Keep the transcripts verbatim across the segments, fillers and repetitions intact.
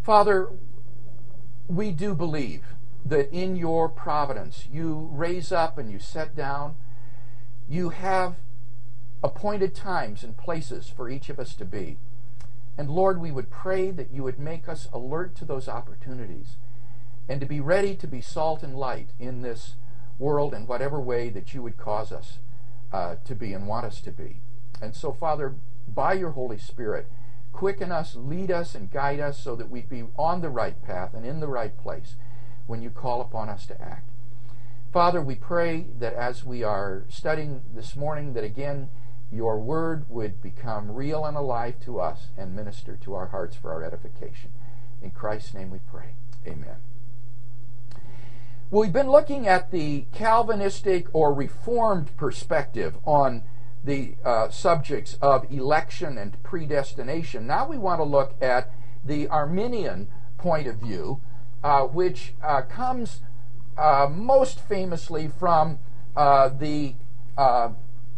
Father, we do believe that in your providence you raise up and you set down. You have appointed times and places for each of us to be. And Lord, we would pray that you would make us alert to those opportunities and to be ready to be salt and light in this world in whatever way that you would cause us uh, to be and want us to be. And so, Father, by your Holy Spirit, quicken us, lead us, and guide us so that we be on the right path and in the right place when you call upon us to act. Father, we pray that as we are studying this morning, that again, your word would become real and alive to us and minister to our hearts for our edification. In Christ's name we pray. Amen. Well, we've been looking at the Calvinistic or Reformed perspective on the uh, subjects of election and predestination. Now we want to look at the Arminian point of view, uh, which uh, comes uh, most famously from uh, the uh,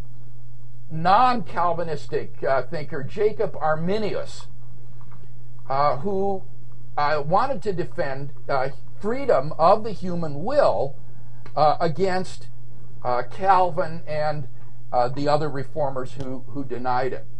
non-Calvinistic uh, thinker Jacob Arminius, uh, who uh, wanted to defend uh, freedom of the human will uh, against uh, Calvin and uh, the other reformers who, who denied it.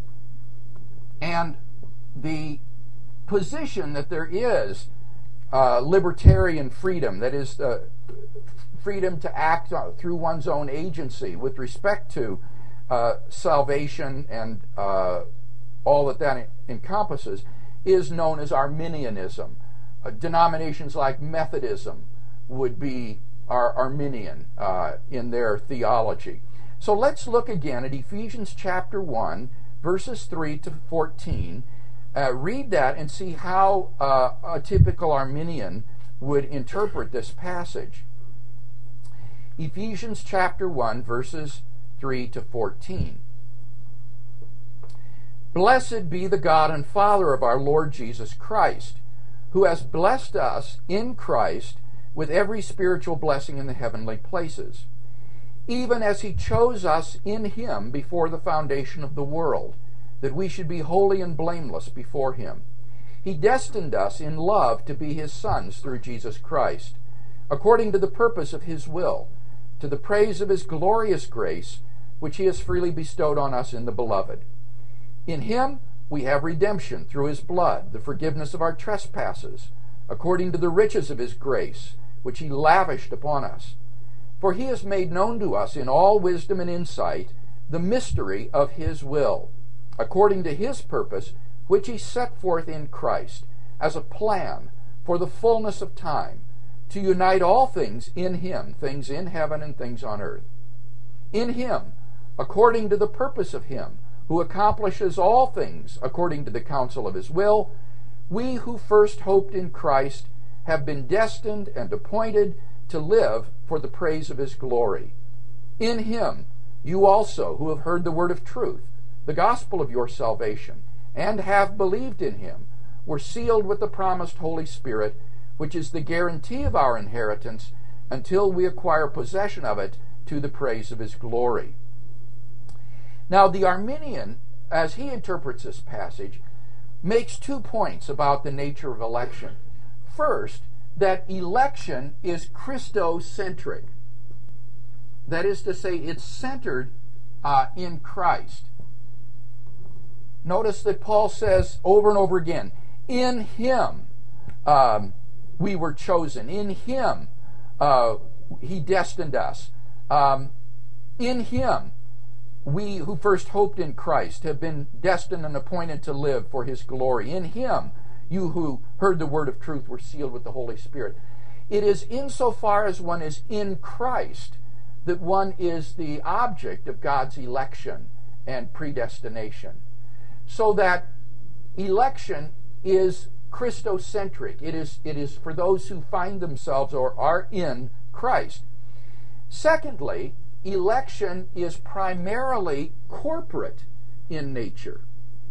And the position that there is uh, libertarian freedom, that is, uh, freedom to act through one's own agency with respect to Uh, salvation and uh, all that that encompasses, is known as Arminianism. Uh, denominations like Methodism would be Ar- Arminian uh, in their theology. So let's look again at Ephesians chapter one, verses three to fourteen. Uh, read that and see how uh, a typical Arminian would interpret this passage. Ephesians chapter one, verses three to fourteen. Blessed be the God and Father of our Lord Jesus Christ, who has blessed us in Christ with every spiritual blessing in the heavenly places, even as he chose us in him before the foundation of the world, that we should be holy and blameless before him. He destined us in love to be his sons through Jesus Christ, according to the purpose of his will, to the praise of his glorious grace, which he has freely bestowed on us in the Beloved. In him we have redemption through his blood, the forgiveness of our trespasses, according to the riches of his grace, which he lavished upon us. For he has made known to us in all wisdom and insight the mystery of his will, according to his purpose, which he set forth in Christ, as a plan for the fullness of time, to unite all things in him, things in heaven and things on earth. In him, according to the purpose of him who accomplishes all things according to the counsel of his will, we who first hoped in Christ have been destined and appointed to live for the praise of his glory. In him, you also who have heard the word of truth, the gospel of your salvation, and have believed in him, were sealed with the promised Holy Spirit, which is the guarantee of our inheritance until we acquire possession of it to the praise of his glory. Now, the Arminian, as he interprets this passage, makes two points about the nature of election. First, that election is Christocentric. That is to say, it's centered uh, in Christ. Notice that Paul says over and over again, in him um, we were chosen. In him uh, he destined us. Um, in him we who first hoped in Christ have been destined and appointed to live for his glory. In him, you who heard the word of truth were sealed with the Holy Spirit. It is insofar as one is in Christ that one is the object of God's election and predestination. So that election is Christocentric. It is, it is for those who find themselves or are in Christ. Secondly, election is primarily corporate in nature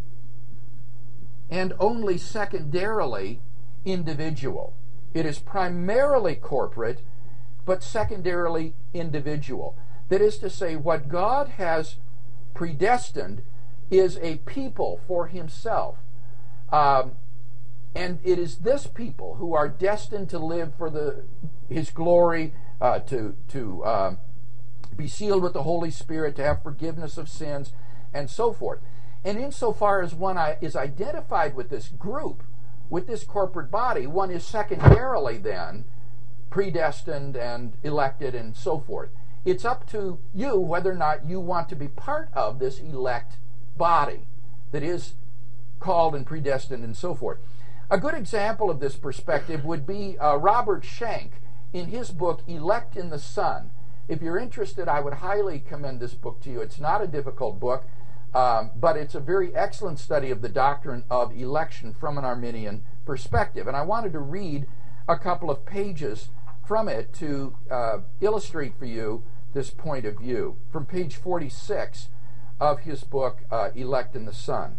and only secondarily individual. It is primarily corporate, but secondarily individual. That is to say, what God has predestined is a people for himself. Um, And it is this people who are destined to live for the His glory, uh, to to uh, be sealed with the Holy Spirit, to have forgiveness of sins, and so forth. And insofar as one is identified with this group, with this corporate body, one is secondarily then predestined and elected and so forth. It's up to you whether or not you want to be part of this elect body that is called and predestined and so forth. A good example of this perspective would be uh, Robert Schenck in his book, Elect in the Son. If you're interested, I would highly commend this book to you. It's not a difficult book, um, but it's a very excellent study of the doctrine of election from an Arminian perspective. And I wanted to read a couple of pages from it to uh, illustrate for you this point of view. From page forty-six of his book, uh, Elect in the Son.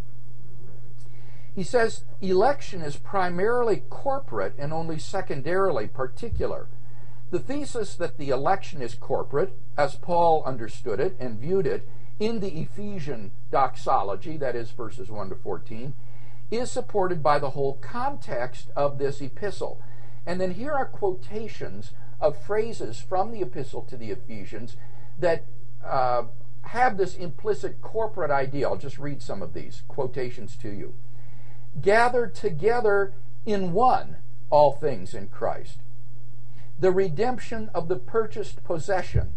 He says, election is primarily corporate and only secondarily particular. The thesis that the election is corporate, as Paul understood it and viewed it in the Ephesian doxology, that is verses one to fourteen, is supported by the whole context of this epistle. And then here are quotations of phrases from the epistle to the Ephesians that uh, have this implicit corporate idea. I'll just read some of these quotations to you. Gathered together in one, all things in Christ. The redemption of the purchased possession.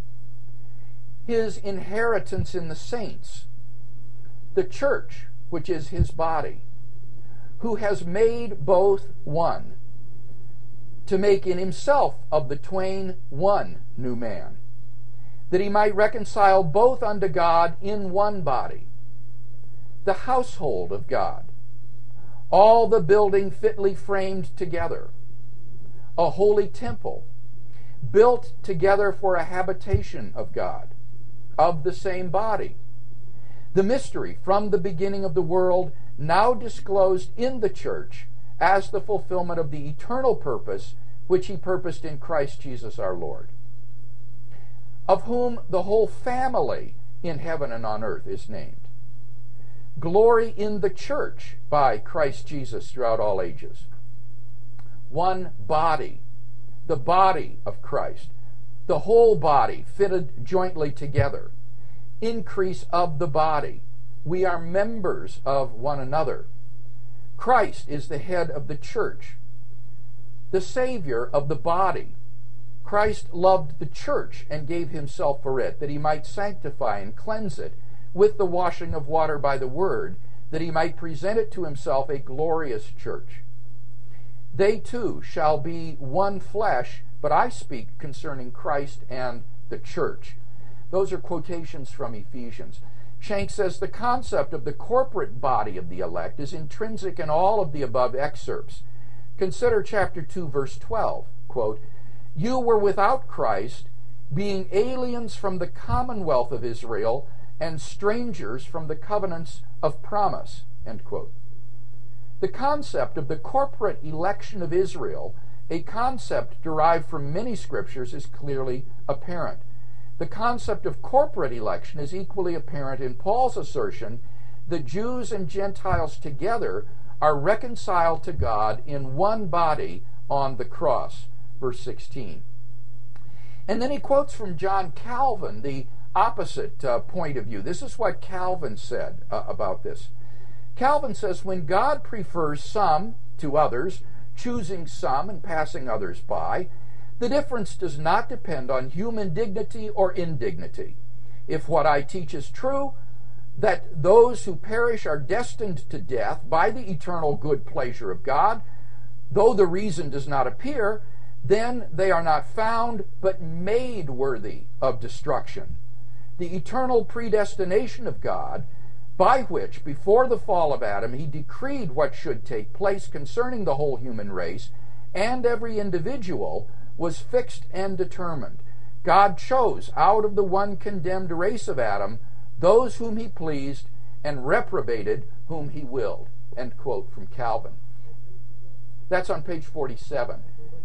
His inheritance in the saints. The church, which is his body, who has made both one, to make in himself of the twain one new man, that he might reconcile both unto God in one body, the household of God, all the building fitly framed together, a holy temple, built together for a habitation of God, of the same body. The mystery from the beginning of the world, now disclosed in the church as the fulfillment of the eternal purpose which he purposed in Christ Jesus our Lord, of whom the whole family in heaven and on earth is named. Glory in the church by Christ Jesus throughout all ages. One body, the body of Christ, the whole body fitted jointly together. Increase of the body. We are members of one another. Christ is the head of the church, the Savior of the body. Christ loved the church and gave himself for it, that he might sanctify and cleanse it with the washing of water by the word, that he might present it to himself a glorious church. They too shall be one flesh, but I speak concerning Christ and the church. Those are quotations from Ephesians. Schenck says the concept of the corporate body of the elect is intrinsic in all of the above excerpts. Consider chapter two, verse twelve, quote, "You were without Christ, being aliens from the commonwealth of Israel and strangers from the covenants of promise," end quote. The concept of the corporate election of Israel, a concept derived from many scriptures, is clearly apparent. The concept of corporate election is equally apparent in Paul's assertion that Jews and Gentiles together are reconciled to God in one body on the cross, verse sixteen. And then he quotes from John Calvin the opposite uh, point of view. This is what Calvin said uh, about this. Calvin says, when God prefers some to others, choosing some and passing others by, the difference does not depend on human dignity or indignity. If what I teach is true, that those who perish are destined to death by the eternal good pleasure of God, though the reason does not appear, then they are not found, but made worthy of destruction. The eternal predestination of God, by which, before the fall of Adam, he decreed what should take place concerning the whole human race and every individual, was fixed and determined. God chose out of the one condemned race of Adam those whom he pleased, and reprobated whom he willed. End quote from Calvin. That's on page forty-seven.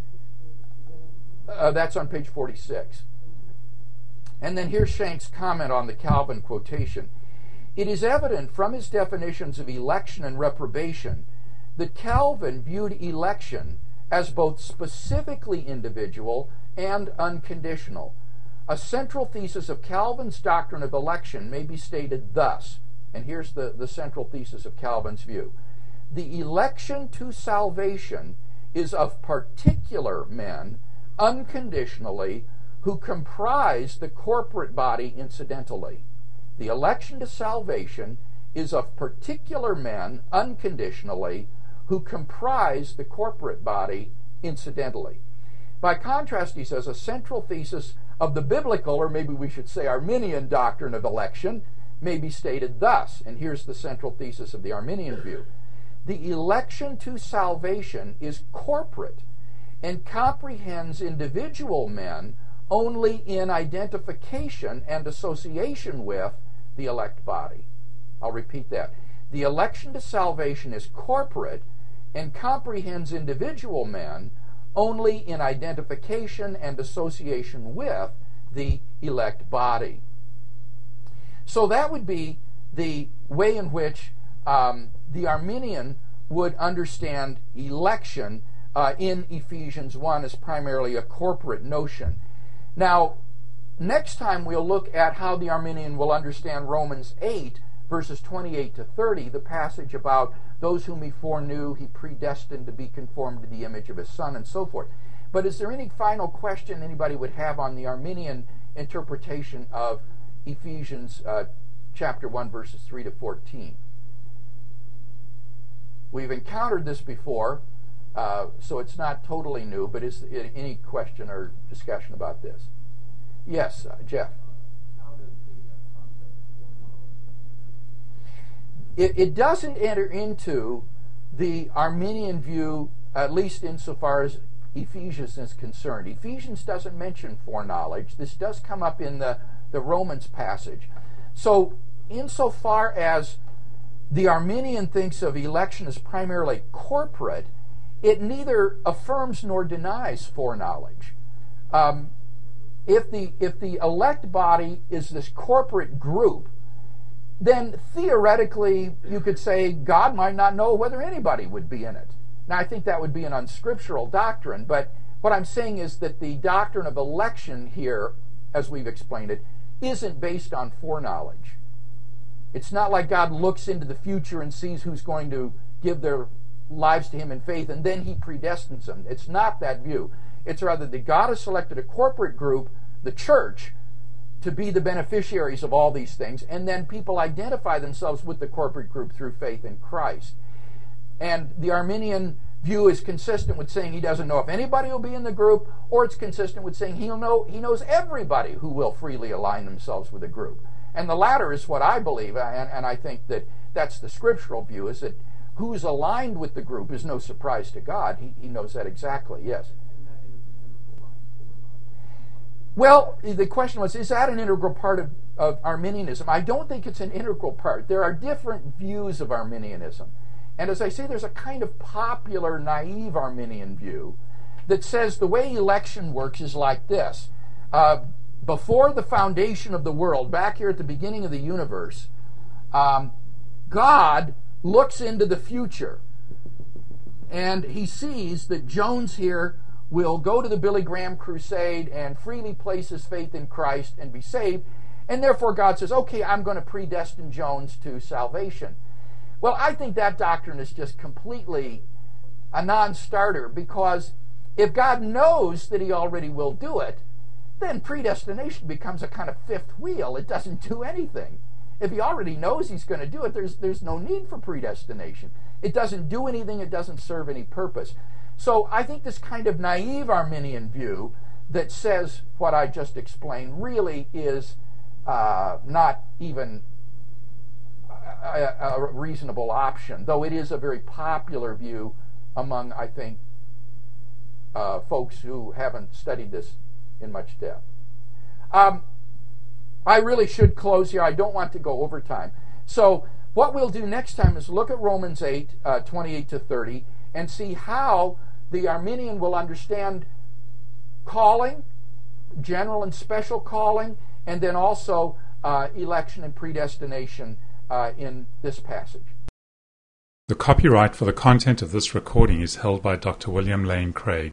Uh, that's on page forty-six. And then here's Schenck's comment on the Calvin quotation. It is evident from his definitions of election and reprobation that Calvin viewed election as both specifically individual and unconditional. A central thesis of Calvin's doctrine of election may be stated thus, and here's the, the central thesis of Calvin's view. The election to salvation is of particular men, unconditionally, who comprise the corporate body incidentally. The election to salvation is of particular men, unconditionally, who comprise the corporate body incidentally. By contrast, he says, a central thesis of the biblical, or maybe we should say Arminian doctrine of election, may be stated thus, and here's the central thesis of the Arminian view. The election to salvation is corporate and comprehends individual men only in identification and association with the elect body. I'll repeat that. The election to salvation is corporate and comprehends individual men only in identification and association with the elect body. So that would be the way in which um, the Arminian would understand election uh, in Ephesians one as primarily a corporate notion. Now, next time we'll look at how the Arminian will understand Romans eight, verses twenty-eight to thirty, the passage about those whom he foreknew, he predestined to be conformed to the image of his Son, and so forth. But is there any final question anybody would have on the Arminian interpretation of Ephesians uh, chapter one, verses three to fourteen? We've encountered this before, uh, so it's not totally new, but is there any question or discussion about this? Yes, uh, Jeff. It, it doesn't enter into the Arminian view, at least insofar as Ephesians is concerned. Ephesians doesn't mention foreknowledge. This does come up in the, the Romans passage. So, insofar as the Arminian thinks of election as primarily corporate, it neither affirms nor denies foreknowledge. Um, if the if the elect body is this corporate group, then theoretically you could say God might not know whether anybody would be in it. Now, I think that would be an unscriptural doctrine, but what I'm saying is that the doctrine of election here, as we've explained it, isn't based on foreknowledge. It's not like God looks into the future and sees who's going to give their lives to him in faith and then he predestines them. It's not that view. It's rather that God has selected a corporate group, the church, to be the beneficiaries of all these things, and then people identify themselves with the corporate group through faith in Christ. And the Arminian view is consistent with saying he doesn't know if anybody will be in the group, or it's consistent with saying he'll know he knows everybody who will freely align themselves with a group. And the latter is what I believe, and, and I think that that's the scriptural view, is that who's aligned with the group is no surprise to God. He, he knows that exactly, yes. Well, the question was, is that an integral part of, of Arminianism? I don't think it's an integral part. There are different views of Arminianism. And as I say, there's a kind of popular, naive Arminian view that says the way election works is like this. Uh, before the foundation of the world, back here at the beginning of the universe, um, God looks into the future. And he sees that Jones here will go to the Billy Graham crusade and freely place his faith in Christ and be saved. And therefore God says, okay, I'm going to predestine Jones to salvation. Well, I think that doctrine is just completely a non-starter, because if God knows that he already will do it, then predestination becomes a kind of fifth wheel. It doesn't do anything. If he already knows he's going to do it, there's, there's no need for predestination. It doesn't do anything. It doesn't serve any purpose. So I think this kind of naive Arminian view that says what I just explained really is uh, not even a, a reasonable option, though it is a very popular view among, I think, uh, folks who haven't studied this in much depth. Um, I really should close here. I don't want to go over time. So what we'll do next time is look at Romans eight, uh, twenty-eight to thirty, and see how the Arminian will understand calling, general and special calling, and then also uh, election and predestination uh, in this passage. The copyright for the content of this recording is held by Doctor William Lane Craig.